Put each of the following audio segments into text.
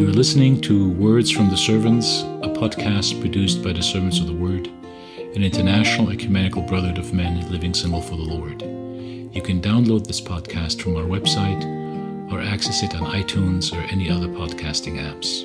You are listening to Words from the Servants, a podcast produced by the Servants of the Word, an international ecumenical brotherhood of men living single for the Lord. You can download this podcast from our website or access it on iTunes or any other podcasting apps.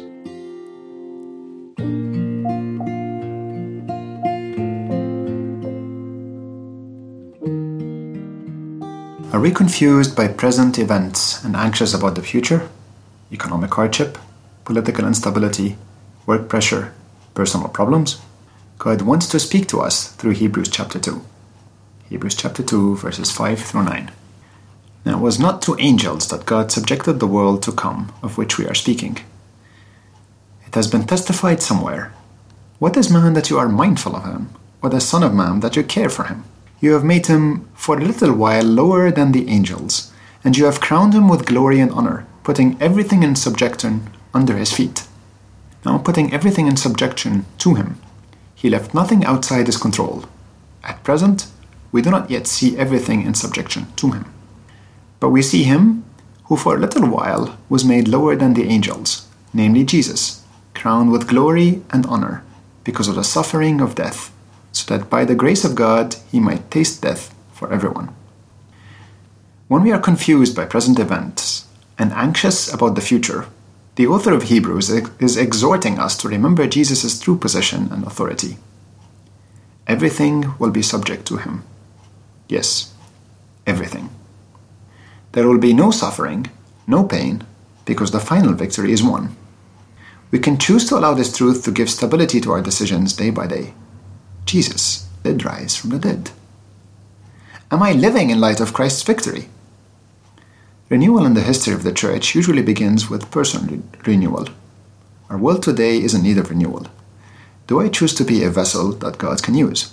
Are we confused by present events and anxious about the future? Economic hardship, political instability, work pressure, personal problems? God wants to speak to us through Hebrews chapter 2. Hebrews chapter 2, verses 5 through 9. Now it was not to angels that God subjected the world to come, of which we are speaking. It has been testified somewhere. What is man that you are mindful of him, or the Son of Man that you care for him? You have made him for a little while lower than the angels, and you have crowned him with glory and honor, putting everything in subjection under his feet. Now putting everything in subjection to him, he left nothing outside his control. At present, we do not yet see everything in subjection to him. But we see him who for a little while was made lower than the angels, namely Jesus, crowned with glory and honor, because of the suffering of death, so that by the grace of God he might taste death for everyone. When we are confused by present events and anxious about the future, the author of Hebrews is exhorting us to remember Jesus' true position and authority. Everything will be subject to him. Yes, everything. There will be no suffering, no pain, because the final victory is won. We can choose to allow this truth to give stability to our decisions day by day. Jesus did rise from the dead. Am I living in light of Christ's victory? Renewal in the history of the Church usually begins with personal renewal. Our world today is in need of renewal. Do I choose to be a vessel that God can use?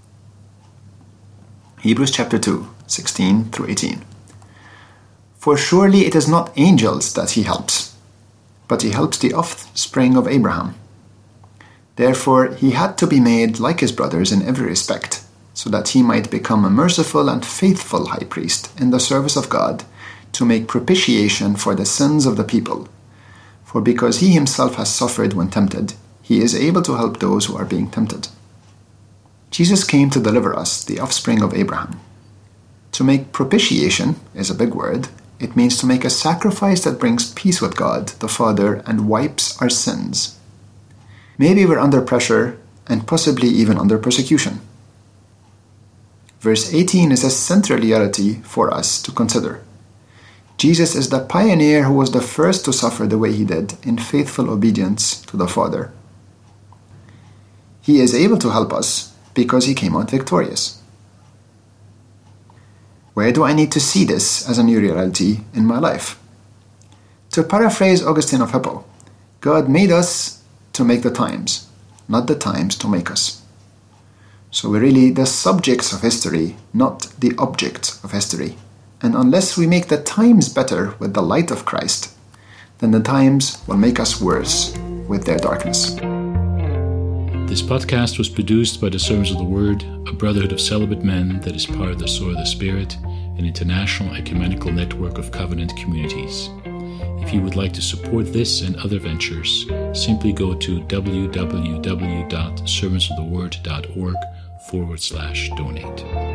Hebrews chapter 2, 16 through 18. For surely it is not angels that he helps, but he helps the offspring of Abraham. Therefore he had to be made like his brothers in every respect, so that he might become a merciful and faithful high priest in the service of God, to make propitiation for the sins of the people. For because he himself has suffered when tempted, he is able to help those who are being tempted. Jesus came to deliver us, the offspring of Abraham. To make propitiation is a big word. It means to make a sacrifice that brings peace with God, the Father, and wipes our sins. Maybe we're under pressure and possibly even under persecution. Verse 18 is a central reality for us to consider. Jesus is the pioneer who was the first to suffer the way he did in faithful obedience to the Father. He is able to help us because he came out victorious. Where do I need to see this as a new reality in my life? To paraphrase Augustine of Hippo, God made us to make the times, not the times to make us. So we're really the subjects of history, not the objects of history. And unless we make the times better with the light of Christ, then the times will make us worse with their darkness. This podcast was produced by the Servants of the Word, a brotherhood of celibate men that is part of the Sword of the Spirit, an international ecumenical network of covenant communities. If you would like to support this and other ventures, simply go to www.servantsoftheword.org/donate.